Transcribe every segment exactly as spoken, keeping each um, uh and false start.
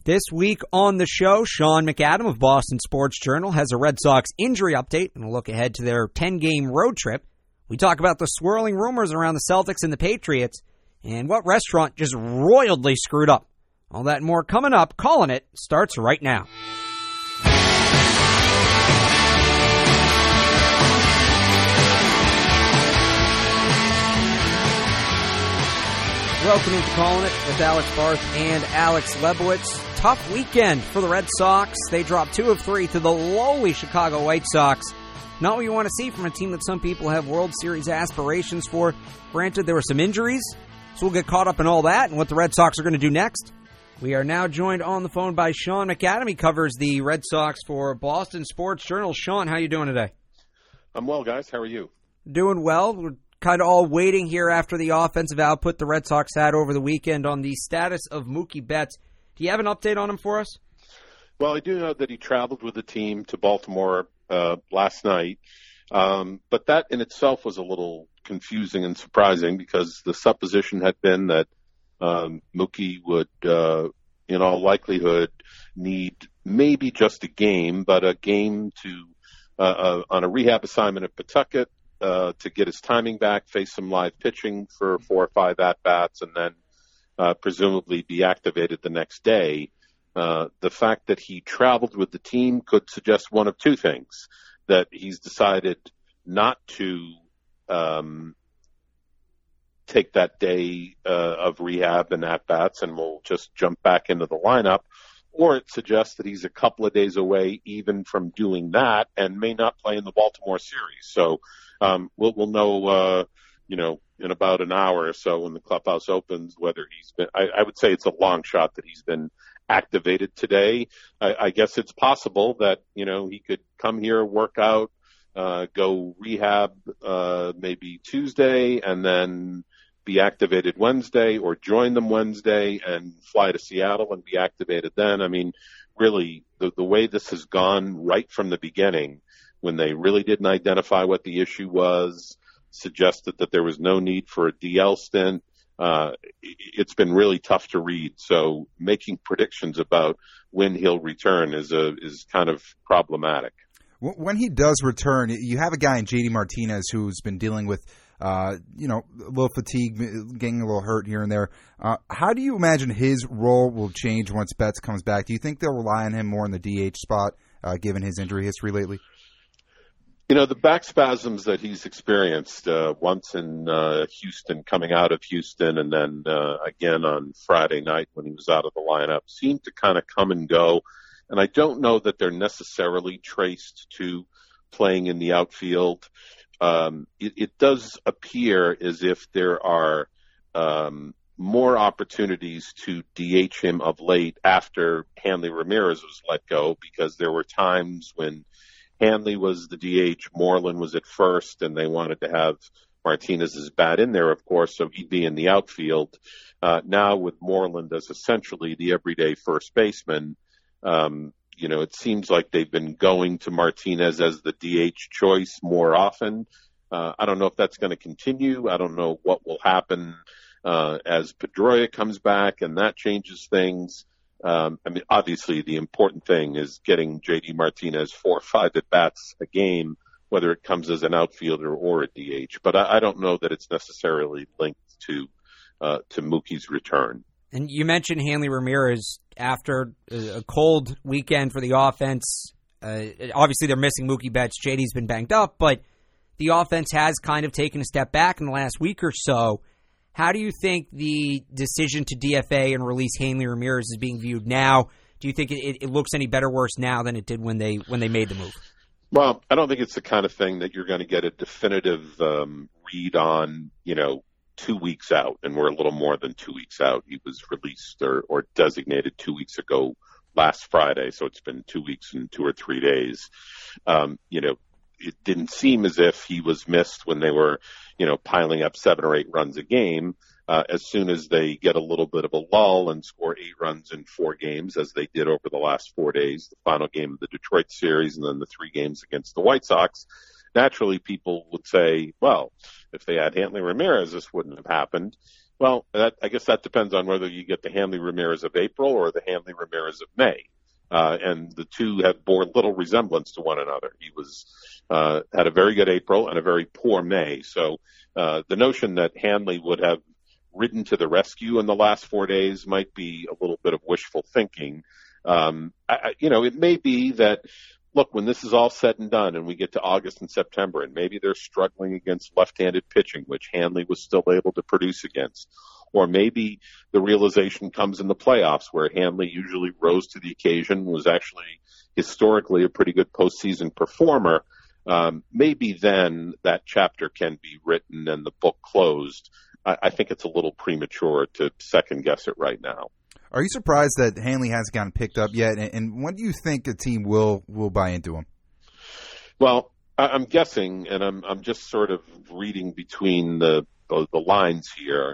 This week on the show, Sean McAdam of Boston Sports Journal has a Red Sox injury update and a look ahead to their ten-game road trip. We talk about the swirling rumors around the Celtics and the Patriots and what restaurant just royally screwed up. All that and more coming up. Calling It starts right now. Welcome into Calling It with Alex Barth and Alex Lebowitz. Tough weekend for the Red Sox. They dropped two of three to the lowly Chicago White Sox. Not what you want to see from a team that some people have World Series aspirations for. Granted, there were some injuries, so we'll get caught up in all that and what the Red Sox are going to do next. We are now joined on the phone by Sean McAdam. He covers the Red Sox for Boston Sports Journal. Sean, how you doing today? I'm well, guys. How are you? Doing well. We're kind of all waiting here after the offensive output the Red Sox had over the weekend on the status of Mookie Betts. Do you have an update on him for us? Well, I do know that he traveled with the team to Baltimore uh, last night, um, but that in itself was a little confusing and surprising because the supposition had been that um, Mookie would, uh, in all likelihood, need maybe just a game, but a game to uh, uh, on a rehab assignment at Pawtucket uh, to get his timing back, face some live pitching for four or five at-bats, and then Uh, presumably be activated the next day. Uh, the fact that he traveled with the team could suggest one of two things, that he's decided not to um, take that day uh, of rehab and at-bats and will just jump back into the lineup, or it suggests that he's a couple of days away even from doing that and may not play in the Baltimore series. So um, we'll, we'll know, uh, you know, in about an hour or so when the clubhouse opens, whether he's been, I, I would say it's a long shot that he's been activated today. I, I guess it's possible that, you know, he could come here, work out, uh, go rehab, uh, maybe Tuesday and then be activated Wednesday, or join them Wednesday and fly to Seattle and be activated then. I mean, really the, the way this has gone right from the beginning, when they really didn't identify what the issue was, suggested that there was no need for a D L stint. Uh, it's been really tough to read. So making predictions about when he'll return is a, is kind of problematic. When he does return, you have a guy in J D Martinez who's been dealing with, uh, you know, a little fatigue, getting a little hurt here and there. Uh, how do you imagine his role will change once Betts comes back? Do you think they'll rely on him more in the D H spot, uh, given his injury history lately? You know, the back spasms that he's experienced, uh, once in uh, Houston, coming out of Houston, and then uh, again on Friday night when he was out of the lineup, seem to kind of come and go. And I don't know that they're necessarily traced to playing in the outfield. Um, it, it does appear as if there are um, more opportunities to D H him of late after Hanley Ramirez was let go, because there were times when Hanley was the D H, Moreland was at first, and they wanted to have Martinez's bat in there, of course, so he'd be in the outfield. Uh, now with Moreland as essentially the everyday first baseman, um, you know, it seems like they've been going to Martinez as the D H choice more often. Uh, I don't know if that's going to continue. I don't know what will happen uh, as Pedroia comes back and that changes things. Um, I mean, obviously the important thing is getting J D Martinez four or five at-bats a game, whether it comes as an outfielder or a D H. But I, I don't know that it's necessarily linked to uh, to Mookie's return. And you mentioned Hanley Ramirez after a cold weekend for the offense. Uh, obviously, they're missing Mookie Betts. J D's been banged up, but the offense has kind of taken a step back in the last week or so. How do you think the decision to D F A and release Hanley Ramirez is being viewed now? Do you think it, it looks any better or worse now than it did when they when they made the move? Well, I don't think it's the kind of thing that you're going to get a definitive um, read on, you know, two weeks out, and we're a little more than two weeks out. He was released or, or designated two weeks ago last Friday, so it's been two weeks and two or three days. Um, you know, it didn't seem as if he was missed when they were, you know, piling up seven or eight runs a game. Uh, as soon as they get a little bit of a lull and score eight runs in four games, as they did over the last four days, the final game of the Detroit series and then the three games against the White Sox, naturally people would say, well, if they had Hanley Ramirez, this wouldn't have happened. Well, that, I guess that depends on whether you get the Hanley Ramirez of April or the Hanley Ramirez of May. Uh, and the two have bore little resemblance to one another. He was, uh, had a very good April and a very poor May. So, uh, the notion that Hanley would have ridden to the rescue in the last four days might be a little bit of wishful thinking. Um, I, you know, it may be that, look, when this is all said and done and we get to August and September and maybe they're struggling against left-handed pitching, which Hanley was still able to produce against, or maybe the realization comes in the playoffs where Hanley usually rose to the occasion, was actually historically a pretty good postseason performer. Um, maybe then that chapter can be written and the book closed. I, I think it's a little premature to second guess it right now. Are you surprised that Hanley hasn't gotten picked up yet? And, and when do you think a team will will buy into him? Well, I, I'm guessing, and I'm I'm just sort of reading between the the, the lines here.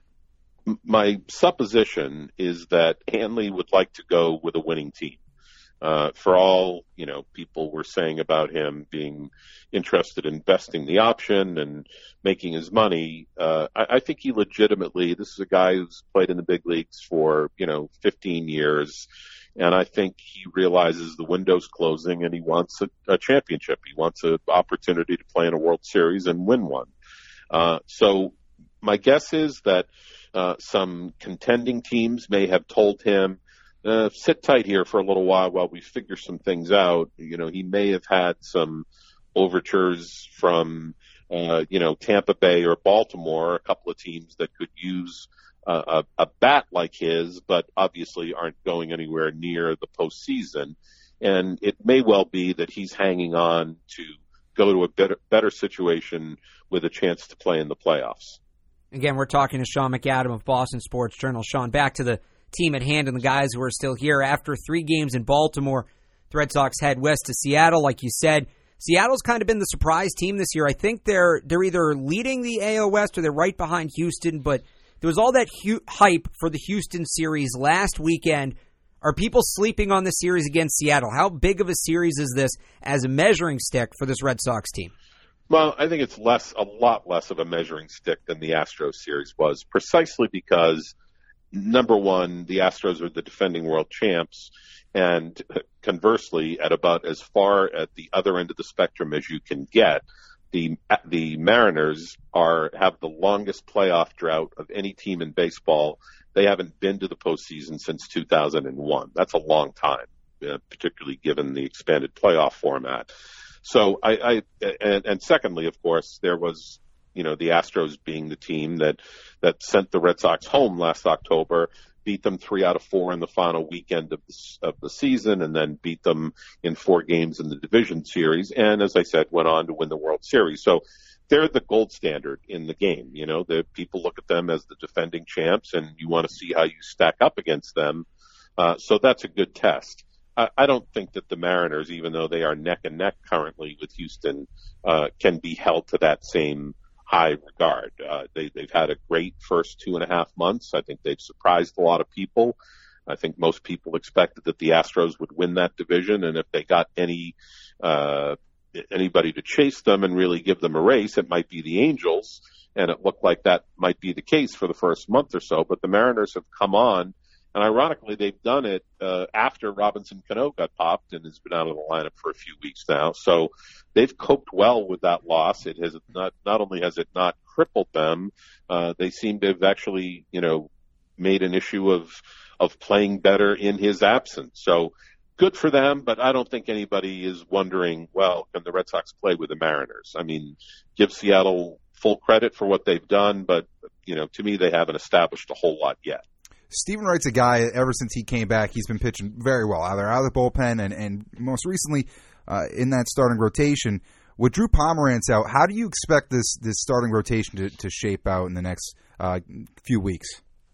My supposition is that Hanley would like to go with a winning team. Uh, for all, you know, people were saying about him being interested in investing the option and making his money, uh, I, I think he legitimately, this is a guy who's played in the big leagues for, you know, fifteen years. And I think he realizes the window's closing and he wants a, a championship. He wants an opportunity to play in a World Series and win one. Uh, so my guess is that uh, some contending teams may have told him, Uh, sit tight here for a little while while we figure some things out. You know, he may have had some overtures from, uh, you know, Tampa Bay or Baltimore, a couple of teams that could use uh, a, a bat like his, but obviously aren't going anywhere near the postseason. And it may well be that he's hanging on to go to a better, better situation with a chance to play in the playoffs. Again, we're talking to Sean McAdam of Boston Sports Journal. Sean, back to the team at hand and the guys who are still here. After three games in Baltimore, the Red Sox head west to Seattle. Like you said, Seattle's kind of been the surprise team this year. I think they're they're either leading the A L West or they're right behind Houston, but there was all that hu- hype for the Houston series last weekend. Are people sleeping on the series against Seattle? How big of a series is this as a measuring stick for this Red Sox team? Well, I think it's less, a lot less of a measuring stick than the Astros series was, precisely because number one, the Astros are the defending world champs, and conversely, at about as far at the other end of the spectrum as you can get, the the Mariners are have the longest playoff drought of any team in baseball. They haven't been to the postseason since two thousand one. That's a long time, uh, particularly given the expanded playoff format. So, I, I and, and secondly, of course, there was, you know, the Astros being the team that, that sent the Red Sox home last October, beat them three out of four in the final weekend of the, of the season, and then beat them in four games in the division series. And as I said, went on to win the World Series. So they're the gold standard in the game. You know, the people look at them as the defending champs, and you want to see how you stack up against them. Uh, so that's a good test. I, I don't think that the Mariners, even though they are neck and neck currently with Houston, uh, can be held to that same high regard. Uh, they, they've had a great first two and a half months. I think they've surprised a lot of people. I think most people expected that the Astros would win that division, and if they got any uh, anybody to chase them and really give them a race, it might be the Angels, and it looked like that might be the case for the first month or so. But the Mariners have come on, and ironically, they've done it uh, after Robinson Cano got popped and has been out of the lineup for a few weeks now. So they've coped well with that loss. It has not not only has it not crippled them, uh, they seem to have actually, you know, made an issue of of playing better in his absence. So good for them, but I don't think anybody is wondering, well, can the Red Sox play with the Mariners? I mean, give Seattle full credit for what they've done, but, you know, to me, they haven't established a whole lot yet. Stephen Wright's a guy, ever since he came back, he's been pitching very well, either out of the bullpen and, and most recently uh, in that starting rotation. With Drew Pomeranz out, how do you expect this, this starting rotation to, to shape out in the next uh, few weeks?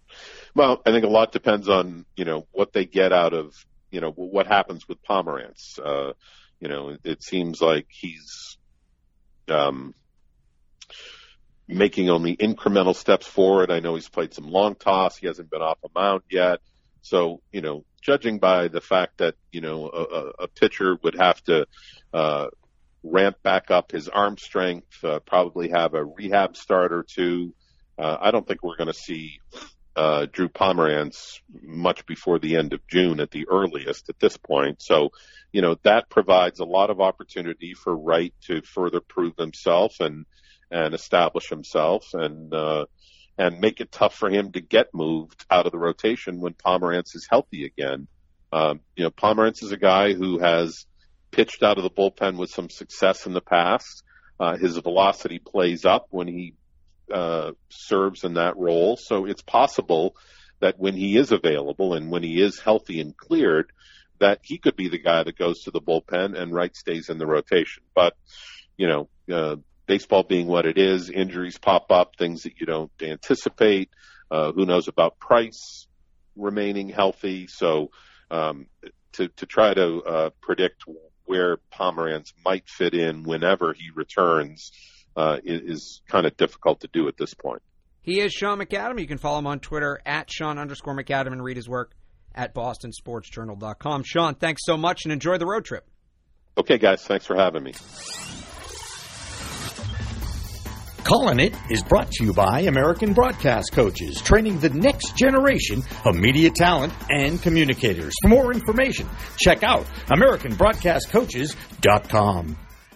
Well, I think a lot depends on, you know, what they get out of, you know, what happens with Pomeranz. Uh, you know, it, it seems like he's um, making only incremental steps forward. I know he's played some long toss. He hasn't been off a mound yet. So, you know, judging by the fact that, you know, a, a pitcher would have to uh, ramp back up his arm strength, uh, probably have a rehab start or two, uh, I don't think we're going to see uh, Drew Pomerantz much before the end of June at the earliest at this point. So, you know, that provides a lot of opportunity for Wright to further prove himself and and establish himself and uh, and make it tough for him to get moved out of the rotation when Pomerantz is healthy again. Um, you know, Pomerantz is a guy who has pitched out of the bullpen with some success in the past. Uh, his velocity plays up when he uh, serves in that role. So it's possible that when he is available and when he is healthy and cleared, that he could be the guy that goes to the bullpen and Wright stays in the rotation. But, you know, uh, baseball being what it is, injuries pop up, things that you don't anticipate. Uh, who knows about Price remaining healthy? So um, to, to try to uh, predict where Pomerantz might fit in whenever he returns uh, is, is kind of difficult to do at this point. He is Sean McAdam. You can follow him on Twitter at Sean underscore McAdam and read his work at boston sports journal dot com. Sean, thanks so much and enjoy the road trip. Okay, guys. Thanks for having me. Callin' It is brought to you by American Broadcast Coaches, training the next generation of media talent and communicators. For more information, check out american broadcast coaches dot com.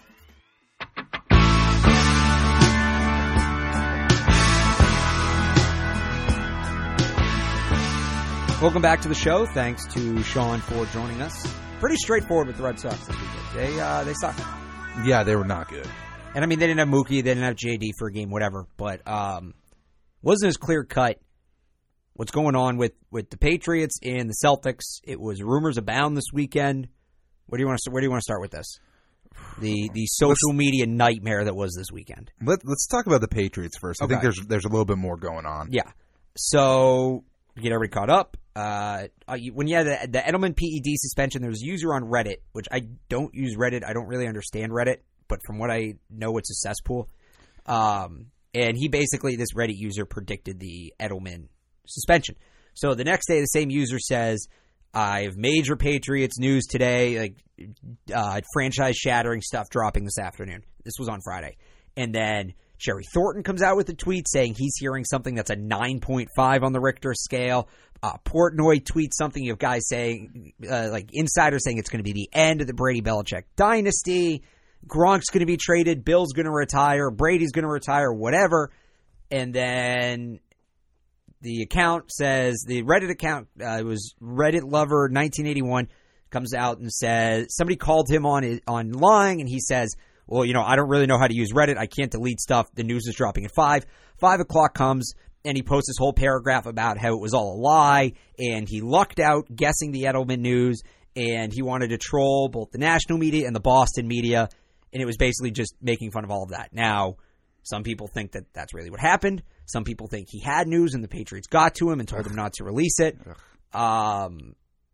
Welcome back to the show. Thanks to Sean for joining us. Pretty straightforward with the Red Sox this weekend. They, uh, they suck. Yeah, they were not good. And, I mean, they didn't have Mookie, they didn't have J D for a game, whatever. But um, wasn't as clear-cut what's going on with, with the Patriots and the Celtics. It was rumors abound this weekend. Where do you want to, where do you want to start with this? The the social let's, media nightmare that was this weekend. Let, let's talk about the Patriots first. Okay. I think there's there's a little bit more going on. Yeah. So, to get everybody caught up, uh, when you had the, the Edelman P E D suspension, there was a user on Reddit, which I don't use Reddit. I don't really understand Reddit. But from what I know, it's a cesspool. Um, and he basically, this Reddit user, predicted the Edelman suspension. So the next day, the same user says, I have major Patriots news today, like uh, franchise-shattering stuff dropping this afternoon. This was on Friday. And then Jerry Thornton comes out with a tweet saying he's hearing something that's a nine point five on the Richter scale. Uh, Portnoy tweets something. You have guys saying, uh, like insiders saying it's going to be the end of the Brady-Belichick dynasty. Gronk's going to be traded, Bill's going to retire, Brady's going to retire, whatever. And then the account says, the Reddit account, uh, it was Reddit Lover nineteen eighty-one, comes out and says, somebody called him on online, and he says, well, you know, I don't really know how to use Reddit. I can't delete stuff. The news is dropping at five. Five o'clock comes, and he posts this whole paragraph about how it was all a lie, and he lucked out guessing the Edelman news, and he wanted to troll both the national media and the Boston media. And it was basically just making fun of all of that. Now, some people think that that's really what happened. Some people think he had news and the Patriots got to him and told Ugh. him not to release it. Um,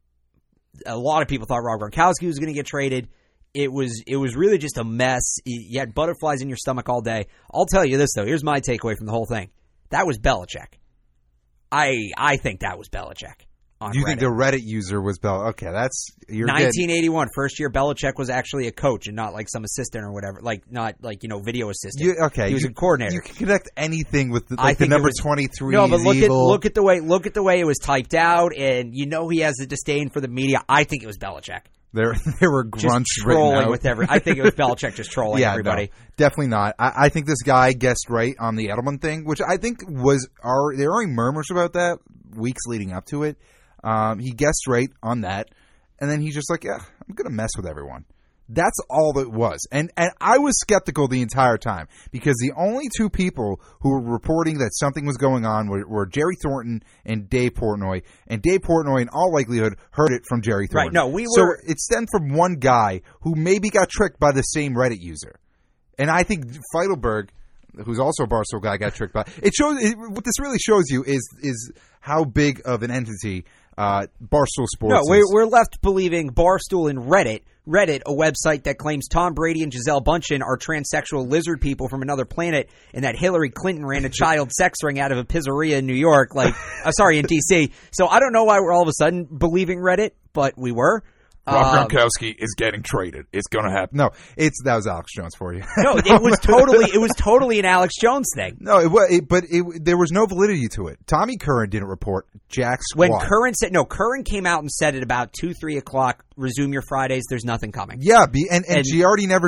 a lot of people thought Rob Gronkowski was going to get traded. It was it was really just a mess. You had butterflies in your stomach all day. I'll tell you this, though. Here's my takeaway from the whole thing. That was Belichick. I I think that was Belichick. Do you Reddit. think the Reddit user was Bel? Okay, that's you're nineteen eighty-one, good. First year Belichick was actually a coach and not like some assistant or whatever, like not like you know video assistant. You, okay, he was you, a coordinator. You can connect anything with the, like the number was, twenty-three. No, but look evil. at look at the way look at the way it was typed out, and you know he has a disdain for the media. I think it was Belichick. There, there were grunts just trolling written out. with every. I think it was Belichick just trolling yeah, everybody. No, definitely not. I, I think this guy guessed right on the Edelman thing, which I think was are there are murmurs about that weeks leading up to it. Um, he guessed right on that, and then he's just like, yeah, I'm going to mess with everyone. That's all it was. And and I was skeptical the entire time because the only two people who were reporting that something was going on were, were Jerry Thornton and Dave Portnoy. And Dave Portnoy, in all likelihood, heard it from Jerry Thornton. Right, no, we so were... it stemmed from one guy who maybe got tricked by the same Reddit user. And I think Feidelberg, who's also a Barstool guy, got tricked by... It shows it, what this really shows you is is how big of an entity... Uh, Barstool Sports. No, we're, we're left believing Barstool and Reddit. Reddit, a website that claims Tom Brady and Gisele Bundchen are transsexual lizard people from another planet, and that Hillary Clinton ran a child sex ring out of a pizzeria in New York, like, uh, sorry, in D C. So I don't know why we're all of a sudden believing Reddit, but we were. Rob um, Gronkowski is getting traded. It's going to happen. No, it's that was Alex Jones for you. no, it was totally it was totally an Alex Jones thing. No, it was, it, but it, there was no validity to it. Tommy Curran didn't report jack squat. When Curran said no, Curran came out and said at about two, three o'clock. Resume your Fridays. There's nothing coming. Yeah, be, and and, and Giardi never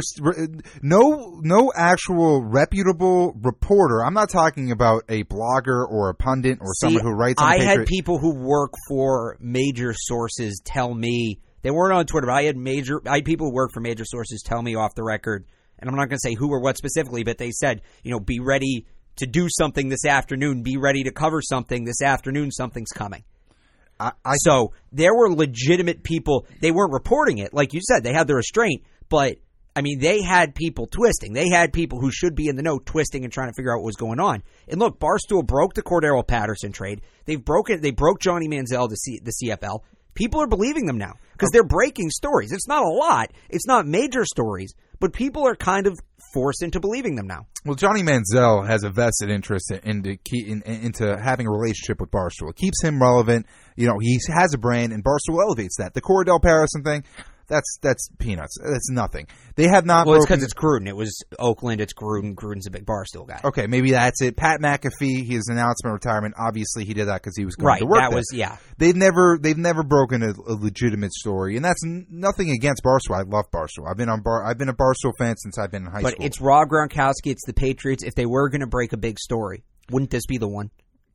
no no actual reputable reporter. I'm not talking about a blogger or a pundit or See, someone who writes on I the Patriot. had people who work for major sources tell me. They weren't on Twitter, but I had major. I had people who work for major sources tell me off the record, and I'm not going to say who or what specifically, but they said, you know, be ready to do something this afternoon. Be ready to cover something this afternoon. Something's coming. I, I, so there were legitimate people. They weren't reporting it, like you said. They had the restraint, but I mean, they had people twisting. They had people who should be in the know twisting and trying to figure out what was going on. And look, Barstool broke the Cordero Patterson trade. They've broken. They broke Johnny Manziel to C, the C F L. People are believing them now because they're breaking stories. It's not a lot. It's not major stories, but people are kind of forced into believing them now. Well, Johnny Manziel has a vested interest in, in, in, into having a relationship with Barstool. It keeps him relevant. You know, he has a brand, and Barstool elevates that. The Cordell Patterson thing, that's that's peanuts. That's nothing. They have not. Well, it's broken... because it's Gruden. It was Oakland. It's Gruden. Gruden's a big Barstool guy. Okay, maybe that's it. Pat McAfee, his announcement of retirement. Obviously, he did that because he was going right, to work. That there. was yeah. They've never they've never broken a, a legitimate story, and that's n- nothing against Barstool. I love Barstool. I've been on Bar. I've been a Barstool fan since I've been in high but school. But it's Rob Gronkowski. It's the Patriots. If they were going to break a big story, wouldn't this be the one?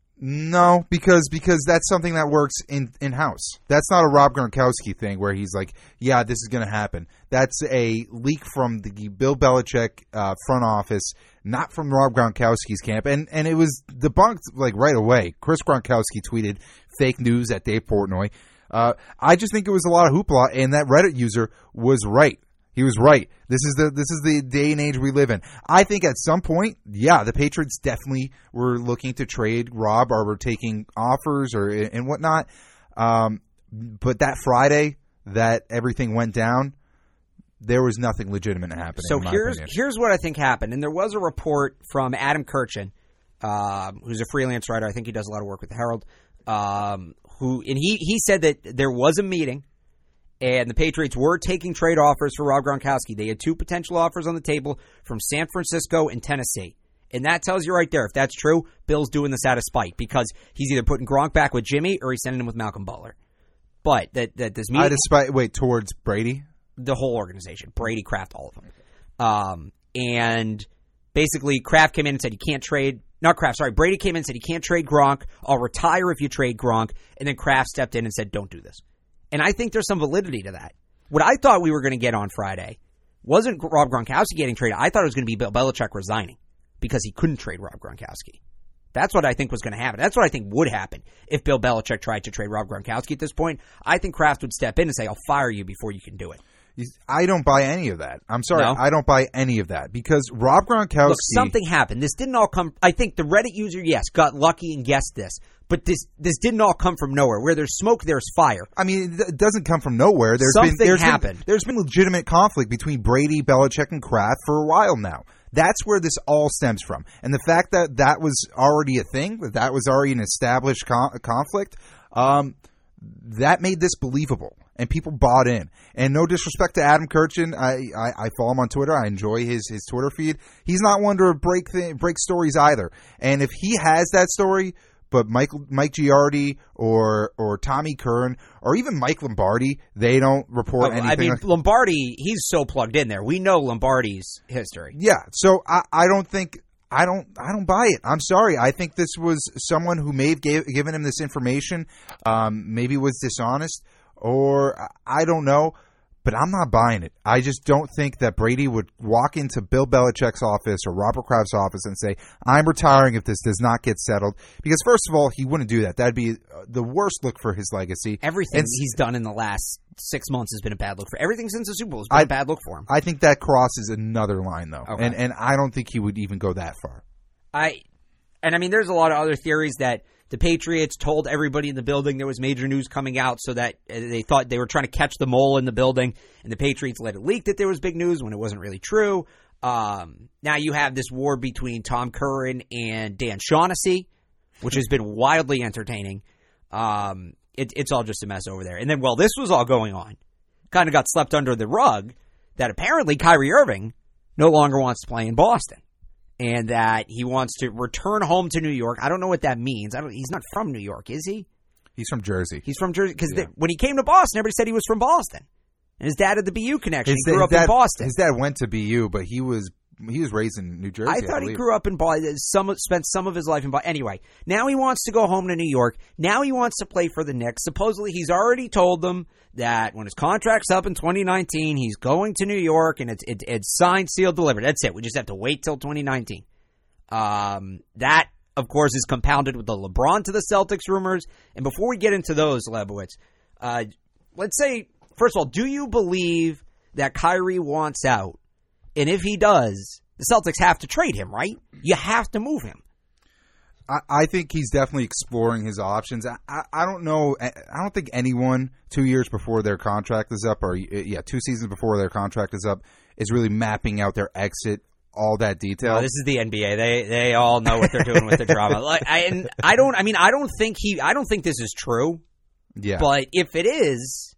No, because because that's something that works in in house. That's not a Rob Gronkowski thing where he's like, yeah, this is going to happen. That's a leak from the Bill Belichick uh, front office, not from Rob Gronkowski's camp, and and it was debunked like right away. Chris Gronkowski tweeted fake news at Dave Portnoy. Uh, I just think it was a lot of hoopla, and that Reddit user was right. He was right. This is the this is the day and age we live in. I think at some point, yeah, the Patriots definitely were looking to trade Rob or were taking offers or and whatnot. Um, but that Friday that everything went down, there was nothing legitimate happening. So in my here's opinion. here's what I think happened, and there was a report from Adam Kirchin, um, who's a freelance writer. I think he does a lot of work with the Herald. Um, who and he he said that there was a meeting. And the Patriots were taking trade offers for Rob Gronkowski. They had two potential offers on the table from San Francisco and Tennessee. And that tells you right there, if that's true, Bill's doing this out of spite because he's either putting Gronk back with Jimmy or he's sending him with Malcolm Butler. But that, that this meeting... Out of spite, wait, towards Brady? The whole organization. Brady, Kraft, all of them. Um, and basically, Kraft came in and said, you can't trade... Not Kraft, sorry. Brady came in and said, you can't trade Gronk. I'll retire if you trade Gronk. And then Kraft stepped in and said, don't do this. And I think there's some validity to that. What I thought we were going to get on Friday wasn't Rob Gronkowski getting traded. I thought it was going to be Bill Belichick resigning because he couldn't trade Rob Gronkowski. That's what I think was going to happen. That's what I think would happen if Bill Belichick tried to trade Rob Gronkowski at this point. I think Kraft would step in and say, I'll fire you before you can do it. I don't buy any of that. I'm sorry. No? I don't buy any of that because Rob Gronkowski... Look, something happened. This didn't all come... I think the Reddit user, yes, got lucky and guessed this. But this this didn't all come from nowhere. Where there's smoke, there's fire. I mean, it doesn't come from nowhere. There's Something been, there's happened. Been, there's been legitimate conflict between Brady, Belichick, and Kraft for a while now. That's where this all stems from. And the fact that that was already a thing, that that was already an established con- conflict, um, that made this believable. And people bought in. And no disrespect to Adam Kirchin. I, I, I follow him on Twitter. I enjoy his, his Twitter feed. He's not one to break th- break stories either. And if he has that story... But Mike Mike Giardi or or Tommy Curran or even Mike Lombardi, they don't report oh, anything. I mean, like, Lombardi, he's so plugged in there. We know Lombardi's history. Yeah, so I, I don't think I don't I don't buy it. I'm sorry. I think this was someone who may have gave, given him this information, um, maybe was dishonest, or I don't know. But I'm not buying it. I just don't think that Brady would walk into Bill Belichick's office or Robert Kraft's office and say, I'm retiring if this does not get settled. Because, first of all, he wouldn't do that. That would be the worst look for his legacy. Everything and, he's done in the last six months has been a bad look for Everything since the Super Bowl has been I, a bad look for him. I think that crosses another line, though. Okay. And, and I don't think he would even go that far. I, And, I mean, there's a lot of other theories that the Patriots told everybody in the building there was major news coming out so that they thought they were trying to catch the mole in the building, and the Patriots let it leak that there was big news when it wasn't really true. Um, now you have this war between Tom Curran and Dan Shaughnessy, which has been wildly entertaining. Um, it, it's all just a mess over there. And then while this was all going on, kind of got swept under the rug that apparently Kyrie Irving no longer wants to play in Boston and that he wants to return home to New York. I don't know what that means. I don't. He's not from New York, is he? He's from Jersey. He's from Jersey because Yeah. when he came to Boston, everybody said he was from Boston. And his dad had the B U connection. His, he grew his up dad, in Boston. His dad went to B U, but he was he was raised in New Jersey. I thought I he believe. grew up in Boston. Some spent some of his life in Boston. Anyway, now he wants to go home to New York. Now he wants to play for the Knicks. Supposedly, he's already told them that when his contract's up in twenty nineteen, he's going to New York, and it's it, it's signed, sealed, delivered. That's it. We just have to wait till twenty nineteen. Um, that, of course, is compounded with the LeBron to the Celtics rumors. And before we get into those, Lebowitz, uh, let's say, first of all, do you believe that Kyrie wants out? And if he does, the Celtics have to trade him, right? You have to move him. I, I think he's definitely exploring his options. I, I, I don't know. I don't think anyone two years before their contract is up, or yeah, two seasons before their contract is up, is really mapping out their exit. All that detail. No, this is the N B A. They they all know what they're doing with the drama. Like, I, and I don't. I mean, I don't think he. I don't think this is true. Yeah. But if it is,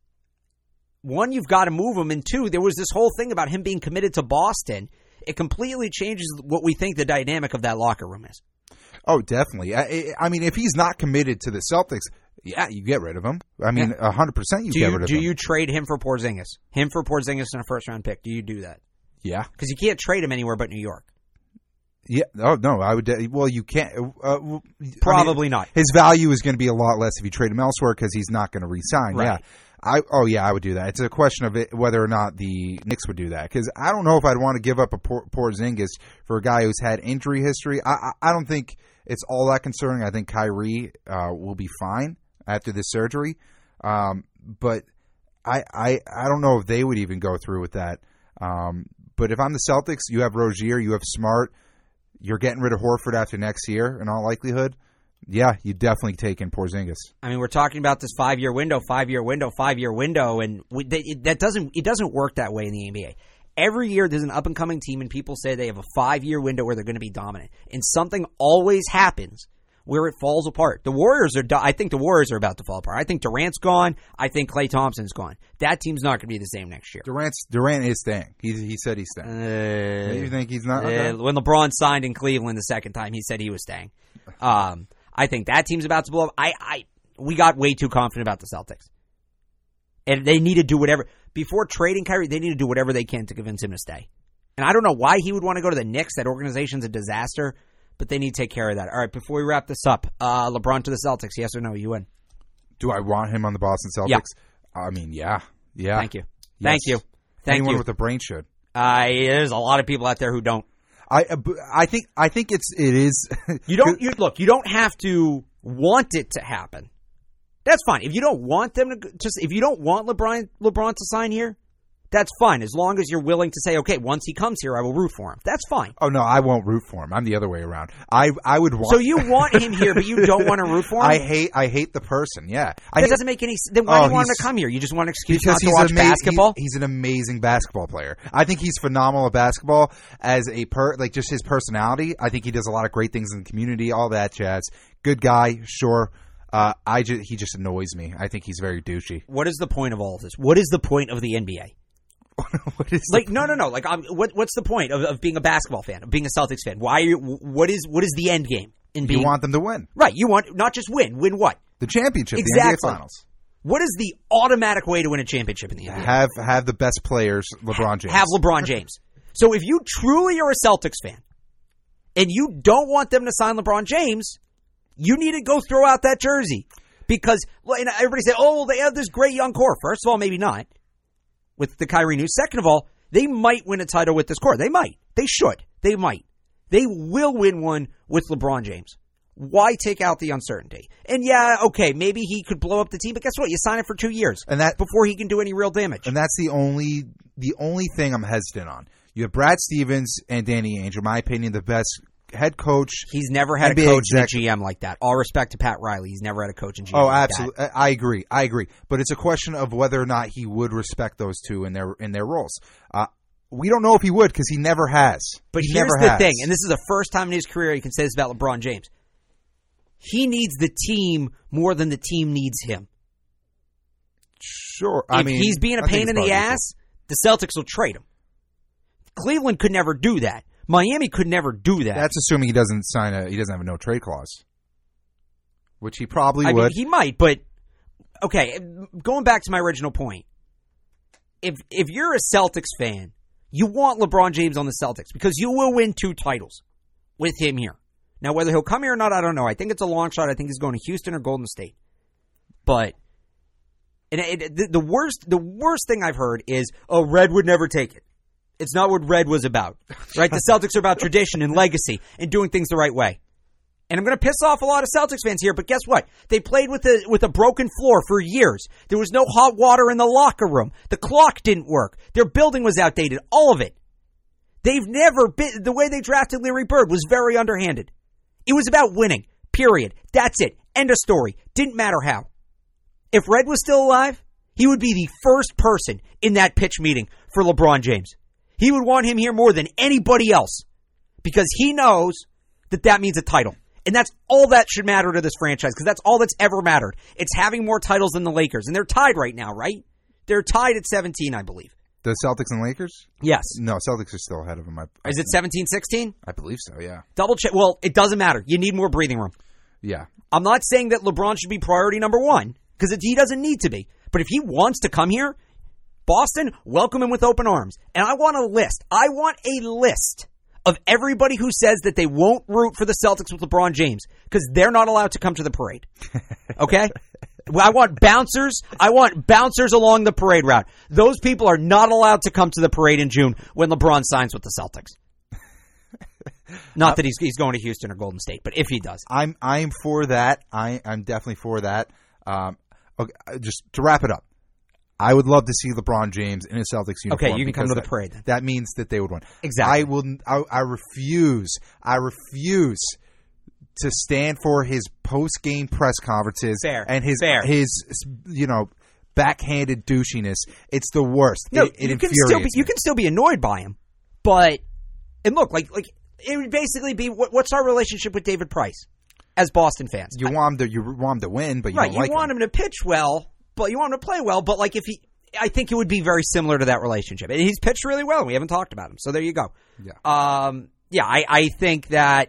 one, you've got to move him, and two, there was this whole thing about him being committed to Boston. It completely changes what we think the dynamic of that locker room is. Oh, definitely. I, I mean, if he's not committed to the Celtics, yeah, you get rid of him. I mean, a hundred percent, you do get you, rid of do him. Do you trade him for Porzingis? Him for Porzingis and a first round pick? Do you do that? Yeah, because you can't trade him anywhere but New York. Yeah. Oh no, I would. Well, you can't. Uh, Probably I mean, not. His value is going to be a lot less if you trade him elsewhere because he's not going to re-sign. Right. Yeah. I. Oh yeah, I would do that. It's a question of it, whether or not the Knicks would do that because I don't know if I'd want to give up a Por- Porzingis for a guy who's had injury history. I. I, I don't think it's all that concerning. I think Kyrie uh, will be fine after this surgery, um, but I, I. I don't know if they would even go through with that. Um, But if I'm the Celtics, you have Rozier, you have Smart, you're getting rid of Horford after next year in all likelihood. Yeah, you definitely take in Porzingis. I mean, we're talking about this five-year window, five-year window, five-year window, and we, that, that doesn't it doesn't work that way in the N B A. Every year there's an up-and-coming team, and people say they have a five-year window where they're going to be dominant, and something always happens where it falls apart. The Warriors are. I think the Warriors are about to fall apart. I think Durant's gone. I think Klay Thompson's gone. That team's not going to be the same next year. Durant's Durant is staying. He he said he's staying. Uh, you think he's not? Okay. Uh, when LeBron signed in Cleveland the second time, he said he was staying. Um, I think that team's about to blow up. I, I we got way too confident about the Celtics, and they need to do whatever before trading Kyrie. They need to do whatever they can to convince him to stay. And I don't know why he would want to go to the Knicks. That organization's a disaster. But they need to take care of that. All right, before we wrap this up, uh, LeBron to the Celtics, yes or no? You win. Do I want him on the Boston Celtics? Yeah. I mean, yeah. Yeah. Thank you. Yes. Thank you. Thank Anyone you. with a brain should. Uh, there's a lot of people out there who don't. I I think I think it's it is. You don't you, look. You don't have to want it to happen. That's fine. If you don't want them to just if you don't want LeBron LeBron to sign here, that's fine. As long as you're willing to say, okay, once he comes here, I will root for him. That's fine. Oh no, I won't root for him. I'm the other way around. I I would want. So you want him here, but you don't want to root for him. I hate I hate the person. Yeah, I that hate, doesn't make any sense. Then why Oh, do you want him he's- to come here? You just want an excuse because not to he's watch ama- basketball? He's, he's an amazing basketball player. I think he's phenomenal at basketball as a per like just his personality. I think he does a lot of great things in the community, all that jazz. Good guy, sure. Uh, I just he just annoys me. I think he's very douchey. What is the point of all of this? What is the point of the N B A? What is Like no, no, no. Like, um, what, what's the point of, of being a basketball fan, of being a Celtics fan? Why? Are you, what is what is the end game in being? You want them to win right? You want not just win. Win what? the championship, the Exactly. N B A Finals. What is the automatic way to win a championship in the N B A? Have have the best players, LeBron James. Have LeBron James. So if you truly are a Celtics fan and you don't want them to sign LeBron James, you need to go throw out that jersey because well, and everybody said, "Oh, they have this great young core." First of all, maybe not with the Kyrie news. Second of all, they might win a title with this core. They might. They should. They might. They will win one with LeBron James. Why take out the uncertainty? And yeah, okay, maybe he could blow up the team, but guess what? You sign it for two years And that before he can do any real damage. and that's the only the only thing I'm hesitant on. You have Brad Stevens and Danny Ainge, in my opinion, the best head coach. He's never had N B A a coach exec- and a G M like that. All respect to Pat Riley. He's never had a coach and G M Oh, like absolutely. I I agree. I agree. But it's a question of whether or not he would respect those two in their in their roles. Uh, we don't know if he would because he never has. But he here's never the has. thing, and this is the first time in his career he can say this about LeBron James. He needs the team more than the team needs him. Sure. I if mean, he's being a I think pain it's in the probably ass, the Celtics will trade him. Cleveland could never do that. Miami could never do that. That's assuming he doesn't sign a he doesn't have a no trade clause, which he probably I would. mean, he might, but okay. Going back to my original point, if if you're a Celtics fan, you want LeBron James on the Celtics because you will win two titles with him here. Now, whether he'll come here or not, I don't know. I think it's a long shot. I think he's going to Houston or Golden State. But and it, the, the worst the worst thing I've heard is, oh, Red would never take it. It's not what Red was about, right? The Celtics are about tradition and legacy and doing things the right way. And I'm going to piss off a lot of Celtics fans here, but guess what? They played with a with a broken floor for years. There was no hot water in the locker room. The clock didn't work. Their building was outdated. All of it. They've never been... The way they drafted Larry Bird was very underhanded. It was about winning, period. That's it. End of story. Didn't matter how. If Red was still alive, he would be the first person in that pitch meeting for LeBron James. He would want him here more than anybody else because he knows that that means a title. And that's all that should matter to this franchise because that's all that's ever mattered. It's having more titles than the Lakers. And they're tied right now, right? They're tied at seventeen, I believe. The Celtics and Lakers? Yes. No, Celtics are still ahead of them. I, I Is it seventeen sixteen? I believe so, yeah. Double check. Well, it doesn't matter. You need more breathing room. Yeah. I'm not saying that LeBron should be priority number one because he doesn't need to be. But if he wants to come here, Boston, welcome him with open arms. And I want a list. I want a list of everybody who says that they won't root for the Celtics with LeBron James because they're not allowed to come to the parade. Okay? I want bouncers. I want bouncers along the parade route. Those people are not allowed to come to the parade in June when LeBron signs with the Celtics. Not that he's he's going to Houston or Golden State, but if he does. I'm I'm for that. I, I'm definitely for that. Um, okay, just to wrap it up. I would love to see LeBron James in a Celtics uniform. Okay, you can come to the that, parade then. That means that they would win. Exactly. I will. I, I refuse. I refuse to stand for his post-game press conferences Fair. and his Fair. his you know backhanded douchiness. It's the worst. No, it, it you can infuriates still be, me. you can still be annoyed by him, but and look like like it would basically be what, what's our relationship with David Price as Boston fans? You want him to you want him to win, but you right, don't you like want him. him to pitch well. But you want him to play well, but like if he, I think it would be very similar to that relationship. And he's pitched really well. We haven't talked about him, so there you go. Yeah, um, yeah. I, I think that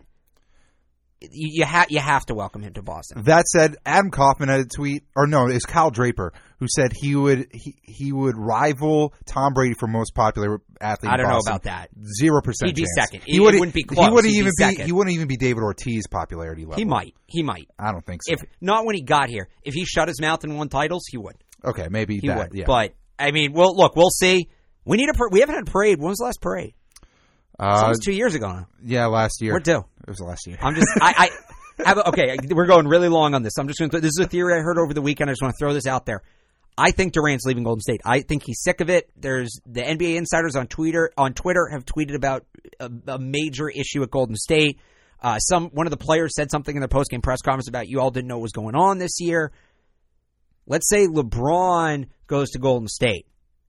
you, you have you have to welcome him to Boston. That said, Adam Kaufman had a tweet, or no, it's Kyle Draper who said he would he, he would rival Tom Brady for most popular athlete. I don't in know Boston. about that. Zero percent. He'd be chance. second. He It wouldn't wouldn't be close. He wouldn't He'd be even be. second. He wouldn't even be David Ortiz popularity level. He might. He might. I don't think so. If not when he got here, if he shut his mouth and won titles, he would. Okay, maybe He that. would. Yeah. But I mean, well, look, we'll see. We need a. par- We haven't had a parade. When was the last parade? uh, It's almost two years ago now. yeah, last year. We're due. It was last year. I'm just. I. I have a, okay, we're going really long on this. I'm just going to. This is a theory I heard over the weekend. I just want to throw this out there. I think Durant's leaving Golden State. I think he's sick of it. There's the N B A insiders on Twitter on Twitter have tweeted about a, a major issue at Golden State. Uh, some one of the players said something in their postgame press conference about you all didn't know what was going on this year. Let's say LeBron goes to Golden State,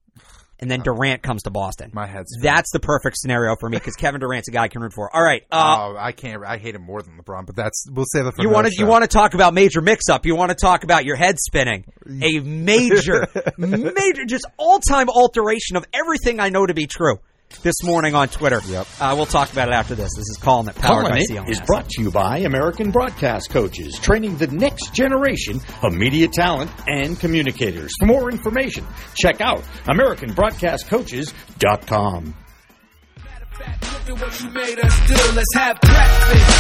and then Durant comes to Boston. My head's That's the perfect scenario for me because Kevin Durant's a guy I can root for. All right. Uh, oh, I can't. I hate him more than LeBron, but that's we'll save it for You another want to show. you want to talk about major mix-up. You want to talk about your head spinning. A major, major, just all-time alteration of everything I know to be true this morning on Twitter. Yep. Uh, we'll talk about it after this. This is Calling It, powered by Calling C L It N S. is brought to you by American Broadcast Coaches, training the next generation of media talent and communicators. For more information, check out American Broadcast Coaches dot com. Look at what you made us do. Let's have breakfast.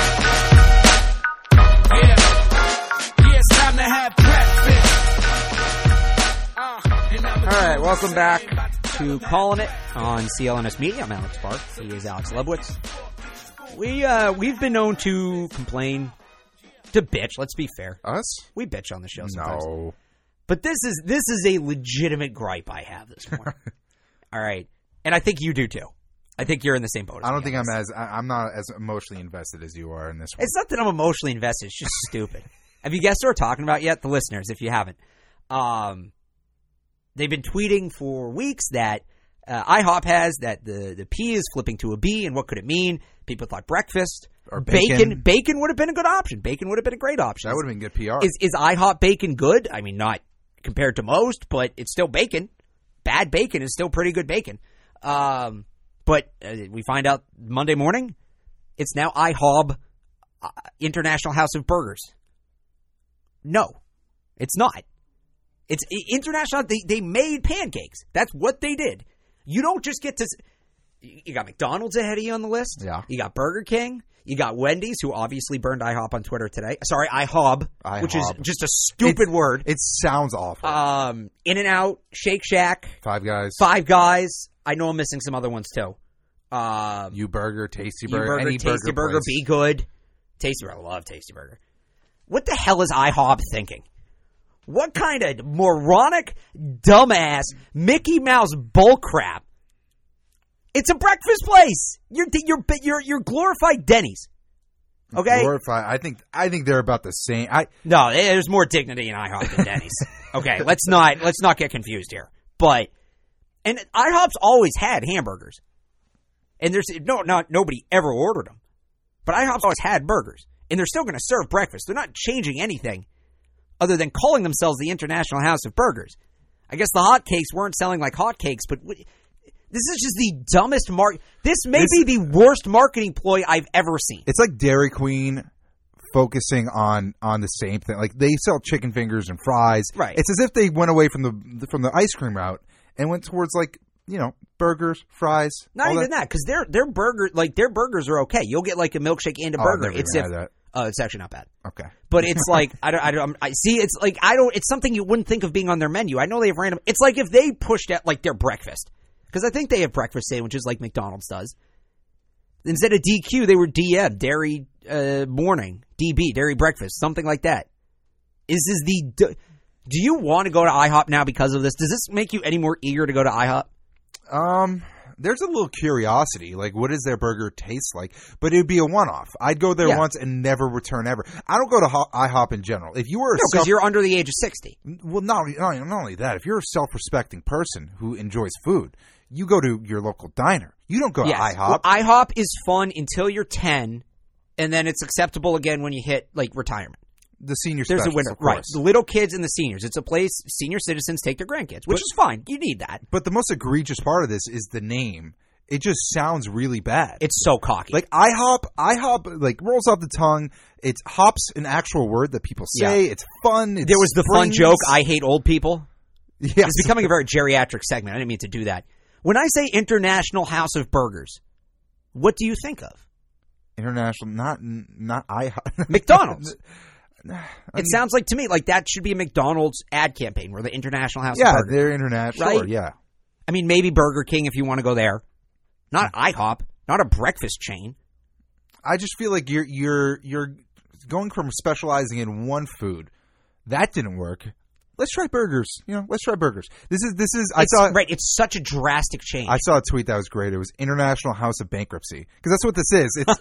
Yeah. Yeah, it's time to have breakfast. Uh, you never All right, welcome back to Calling It on C L N S Media. I'm Alex Bark. He is Alex Lebowitz. We, uh, we've been known to complain, to bitch. Let's be fair. Us? We bitch on the show sometimes. No. But this is this is a legitimate gripe I have this morning. All right. And I think you do too. I think you're in the same boat as I don't me think on I'm this. as I- I'm not as emotionally invested as you are in this one. It's not that I'm emotionally invested. It's just stupid. Have you guessed what we're talking about yet? The listeners, if you haven't. Um, they've been tweeting for weeks that uh, IHOP has that the, the P is flipping to a B, and what could it mean? People thought breakfast. Or bacon. Bacon, bacon would have been a good option. Bacon would have been a great option. That would have been good P R. Is, is IHOP bacon good? I mean, not compared to most, but it's still bacon. Bad bacon is still pretty good bacon. Um, but uh, we find out Monday morning, it's now IHOB, uh, International House of Burgers. No, it's not. It's international. They, they made pancakes. That's what they did. You don't just get to. You got McDonald's ahead of you on the list. Yeah. You got Burger King. You got Wendy's, who obviously burned IHOP on Twitter today. Sorry, IHOB, IHOB. which is just a stupid It's, word. It sounds awful. Um, In-N-Out, Shake Shack, Five Guys. Five Guys. I know I'm missing some other ones too. Um, U Burger, Tasty U Burger, Burger, any Tasty burger, Burger, place. Be Good. Tasty Burger, I love Tasty Burger. What the hell is IHOB thinking? What kind of moronic, dumbass, Mickey Mouse bullcrap? It's a breakfast place. You're you're you're you're glorified Denny's. Okay. Glorify. I think I think they're about the same. I No, there's more dignity in IHOP than Denny's. Okay, let's not let's not get confused here. But and IHOP's always had hamburgers, and there's no not nobody ever ordered them, but IHOP's always had burgers, and they're still going to serve breakfast. They're not changing anything other than calling themselves the International House of Burgers. I guess the hotcakes weren't selling like hotcakes, but w- this is just the dumbest mark. This may This- be the worst marketing ploy I've ever seen. It's like Dairy Queen focusing on on the same thing. Like they sell chicken fingers and fries. Right. It's as if they went away from the from the ice cream route and went towards like, you know, burgers, fries. Not all even that, because their their burger like their burgers are okay. You'll get like a milkshake and a Oh, I've burger. never It's even if had that. uh, it's actually not bad. Okay. But it's like I don't I don't I see it's like I don't it's something you wouldn't think of being on their menu. I know they have random. It's like if they pushed out like their breakfast, because I think they have breakfast sandwiches like McDonald's does. Instead of D Q, they were D M, dairy uh, morning, D B, dairy breakfast, something like that. Is this the? Do you want to go to IHOP now because of this? Does this make you any more eager to go to IHOP? Um, there's a little curiosity, like what does their burger taste like? But it would be a one-off. I'd go there Yeah. once and never return ever. I don't go to Ho- IHOP in general. If you were a No, because self- you're under the age of sixty. well, not, not not only that, if you're a self-respecting person who enjoys food, you go to your local diner. You don't go to Yes. IHOP. Well, IHOP is fun until you're ten, and then it's acceptable again when you hit like retirement. the senior There's specials, a winner, of right? course. The little kids and the seniors. It's a place senior citizens take their grandkids, which But- is fine. You need that. But the most egregious part of this is the name. It just sounds really bad. It's so cocky. Like IHOP, IHOP like rolls off the tongue. It's hops, an actual word that people say. Yeah. It's fun. It's there was the fun springs. joke. I hate old people. Yes. It's becoming a very geriatric segment. I didn't mean to do that. When I say International House of Burgers, what do you think of? International, not not IHOP. McDonald's. I mean, It sounds like to me like that should be a McDonald's ad campaign where the International House yeah, of Burgers. they're international. Right? Sure, yeah. I mean, maybe Burger King if you want to go there. Not IHOP. Not a breakfast chain. I just feel like you're you're you're going from specializing in one food. That didn't work. Let's try burgers. You know, let's try burgers. This is this is. I It's, saw right. It's such a drastic change. I saw a tweet that was great. It was International House of Bankruptcy, because that's what this is. It's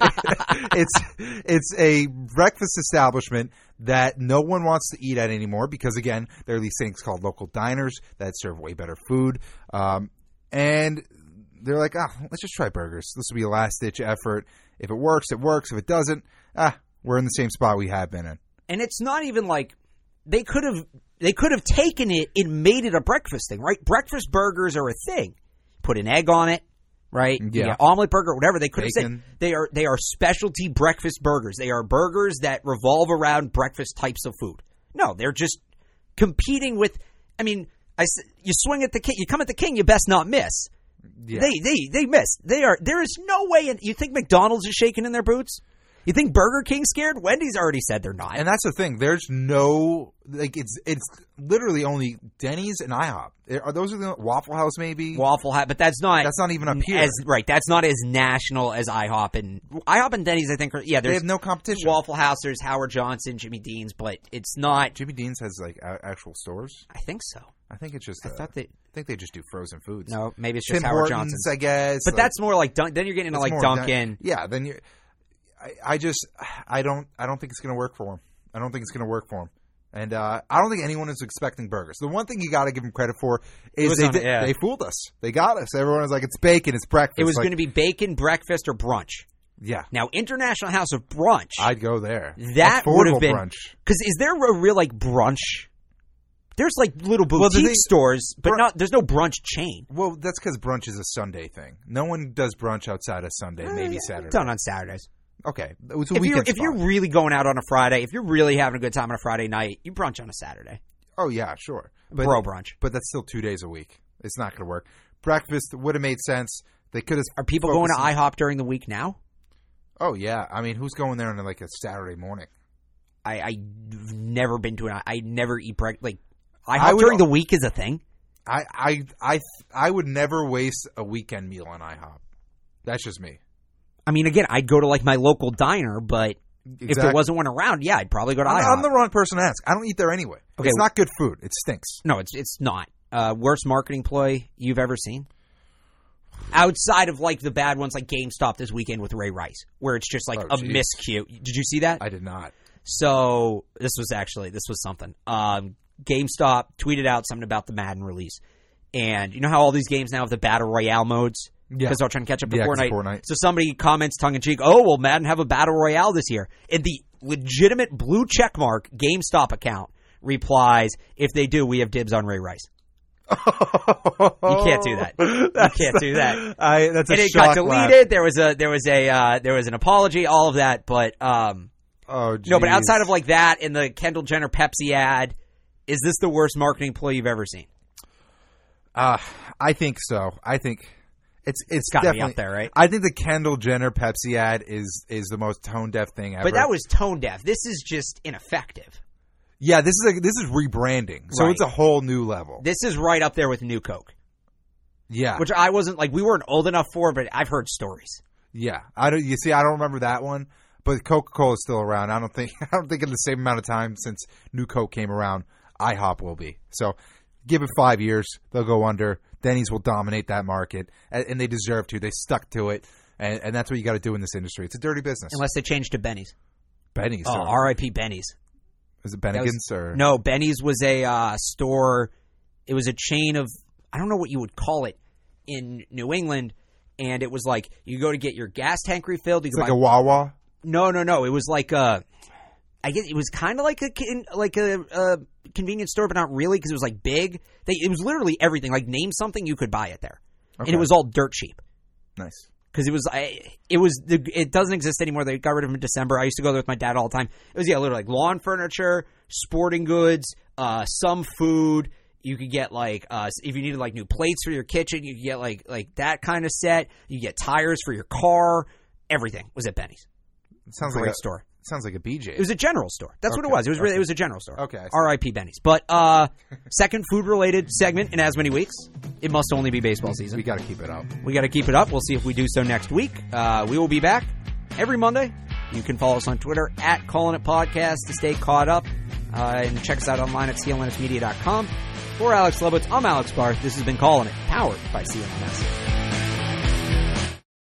it's it's a breakfast establishment that no one wants to eat at anymore because, again, there are these things called local diners that serve way better food, um, and they're like, ah, let's just try burgers. This will be a last ditch effort. If it works, it works. If it doesn't, ah, we're in the same spot we have been in. and it's not even like they could have they could have taken it and made it a breakfast thing, right? Breakfast burgers are a thing. Put an egg on it, right? Yeah. You get omelet burger, whatever. They could have Bacon. said they are they are specialty breakfast burgers. They are burgers that revolve around breakfast types of food. No, they're just competing with. I mean, I s- you swing at the king, you come at the king, you best not miss. Yeah. They they they missed. They are there is no way. In, you think McDonald's is shaking in their boots? You think Burger King's scared? Wendy's already said they're not. And that's the thing. There's no like it's it's literally only Denny's and IHOP. Are those are the Waffle House maybe? Waffle House, but that's not That's not even up here. as right. That's not as national as IHOP and IHOP and Denny's. I think are yeah. They There's have no competition. Waffle House. There's Howard Johnson, Jimmy Dean's, but it's not. Jimmy Dean's has like a- actual stores. I think so. I think it's just. I uh, thought that I think they just do frozen foods. no, maybe it's just Tim Howard Hortons, Johnson's. I guess. But like, that's more like Dun- then you're getting into it's like more Dunkin'. Dun- yeah, then you. I, I just I don't I don't think it's going to work for him. I don't think it's going to work for him. And uh, I don't think anyone is expecting burgers. The one thing you got to give them credit for is was they on- did, yeah. they fooled us. They got us. Everyone was like, it's bacon, it's breakfast. It was Like, going to be bacon, breakfast, or brunch. yeah. Now, International House of Brunch. I'd go there. that would have Affordable been brunch. because is there a real like brunch There's like little boutique Well, the thing- stores, but Br- not. There's no brunch chain. Well, that's because brunch is a Sunday thing. No one does brunch outside of Sunday, maybe Saturday. Done on Saturdays. Okay, it was a If you're weekend if you're spot. really going out on a Friday, if you're really having a good time on a Friday night, you brunch on a Saturday. Oh yeah, sure. But, Bro brunch. But that's still two days a week. It's not going to work. Breakfast would have made sense. They could have. Are people going to IHOP during the week now? Oh yeah, I mean, who's going there on like a Saturday morning? I I've never been to an. I never eat breakfast. Like IHOP I would- during the week is a thing. I I I I would never waste a weekend meal on IHOP. That's just me. I mean, again, I'd go to like my local diner, but if there Exactly. wasn't one around, yeah, I'd probably go to I'm, IHOP. I'm the wrong person to ask. I don't eat there anyway. Okay, It's not good food. It stinks. No, it's it's not. Uh, worst marketing ploy you've ever seen? Outside of like the bad ones like GameStop this weekend with Ray Rice, where it's just like Oh, a geez. miscue. Did you see that? I did not. So this was actually this was something. Um, GameStop tweeted out something about the Madden release, and you know how all these games now have the battle royale modes Yeah. because they're trying to catch up to Yeah, 'cause Fortnite. Fortnite. So somebody comments tongue in cheek, "Oh, will Madden have a battle royale this year?" And the legitimate blue checkmark GameStop account replies, "If they do, we have dibs on Ray Rice." You can't do that. You can't do that. I, that's a And it shock got laugh. deleted. There was a there was a uh, there was an apology, all of that, but. Um, Oh, No, but geez. outside of like that and the Kendall Jenner Pepsi ad, is this the worst marketing ploy you've ever seen? Uh, I think so. I think it's it's gotta be definitely up there, right? I think the Kendall Jenner Pepsi ad is is the most tone deaf thing ever. But that was tone deaf. This is just ineffective. yeah. This is a, this is rebranding, so Right. it's a whole new level. This is right up there with New Coke, yeah, which I wasn't like we weren't old enough for, but I've heard stories. yeah. I don't. You see, I don't remember that one, but Coca Cola is still around. I don't think I don't think in the same amount of time since New Coke came around, IHOP will be. So give it five years, they'll go under. Denny's will dominate that market, and, and they deserve to. They stuck to it, and, and that's what you got to do in this industry. It's a dirty business. Unless they change to Benny's. Benny's. Oh, or- R I P Benny's. is it That Bennigan's was- or No, Benny's was a uh, store. It was a chain of, I don't know what you would call it in New England, and it was like you go to get your gas tank refilled. You It's could like buy a Wawa. No, no, no. It was like a, I guess it was kind of like a kin- like a, a convenience store, but not really because it was like big. They it was literally everything. Like name something, you could buy it there, Okay. and it was all dirt cheap Nice. because it was I, it was the, it doesn't exist anymore. They got rid of them in December. I used to go there with my dad all the time. It was yeah, literally like lawn furniture, sporting goods, uh, some food. You could get like uh, if you needed like new plates for your kitchen, you could get like like that kind of set. You get tires for your car. Everything was at Benny's. It sounds Great like a store. Sounds like a B J. It was a general store. That's what it Okay, was. It was really, okay. it was a general store. Okay, I see. R I P Benny's. But uh, second food related segment in as many weeks. It must only be baseball season. we got to keep it up. We got to keep it up. We'll see if we do so next week. Uh, we will be back every Monday. You can follow us on Twitter at Calling It Podcast to stay caught up. Uh, and check us out online at C L N S media dot com. For Alex Lebowitz, I'm Alex Barth. This has been Calling It, powered by C L N S.